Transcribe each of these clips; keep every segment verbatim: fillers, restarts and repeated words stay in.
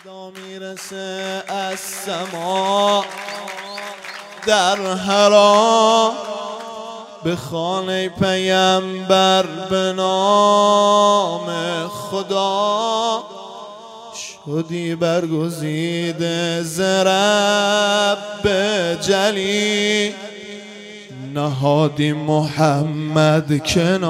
ندا میرسه از سما در حرا به خانه پیامبر به نام خدا شدی برگزیده ز رب جلی نهادی محمد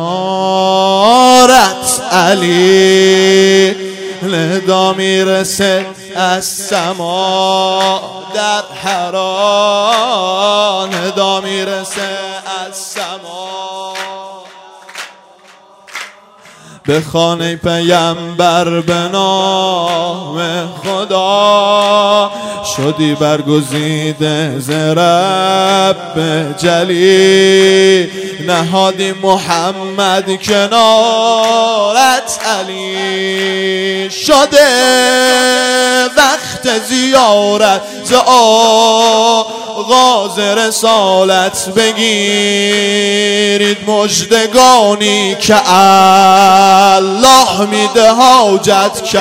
کنارت علی ندا میرسه از سما در حرا ندا میرسه از سما به خانه پیامبر به نام خدا شدی برگزیده ز رب جلی نهادی محمد کنارت علی شده وقت زیارت ز آغاز رسالت بگیرید مژدگانی که الله میده حاجت که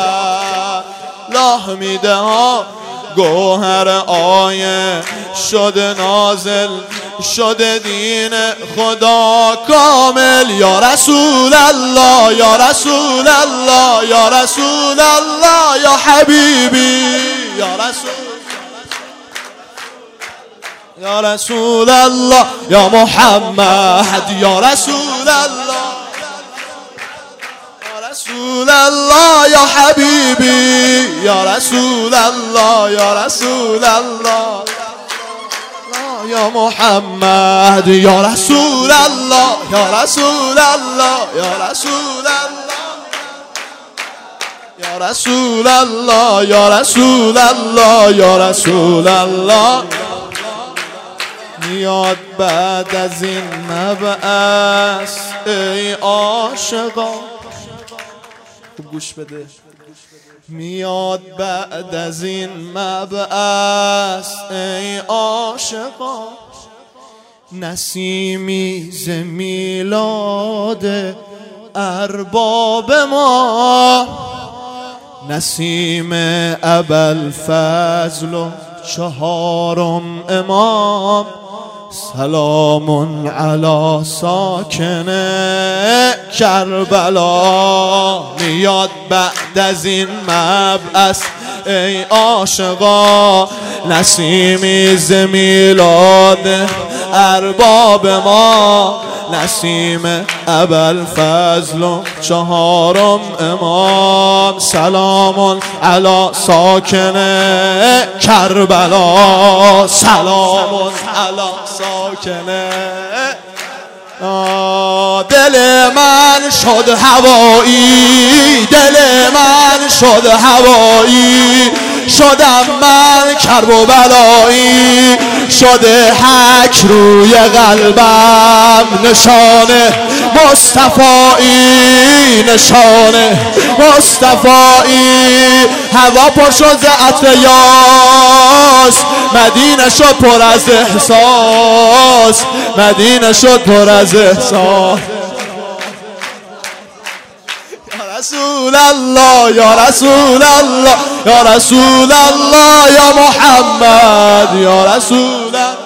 الله میده ها گوهر آیه شده نازل شده دین خدا کامل یا رسول الله یا رسول الله یا رسول الله یا حبیبی یا رسول یا رسول الله یا محمد یا رسول الله یا رسول الله یا حبیبی یا رسول الله یا رسول الله یا محمد یا رسول الله یا رسول الله یا رسول الله یا رسول الله یا رسول الله یا رسول الله میاد بعد از این مبعث ای عاشقا خوب گوش بده میاد بعد از این مبعث ای عاشقا نسیمی ز میلاد ارباب ما نسیم ابوالفضل و چهارم امام سلام علی ساکن کربلا میاد بعد از این مبعث ای عاشقا نسیمی ز میلاد ارباب ما نسیم ابوالفضل و چهارم امام سلام علی ساکن کربلا سلام علی ساکن دل من شد هوایی دل من شد هوایی شدم من کرب و بلایی شده حک روی قلبم نشانه مصطفایی نشانه مصطفایی هوا پر شد ز عطر یاس مدینه شد پر از احساس مدینه شد پر از احساس یا رسول الله یا رسول الله یا رسول الله یا محمد یا رسول الله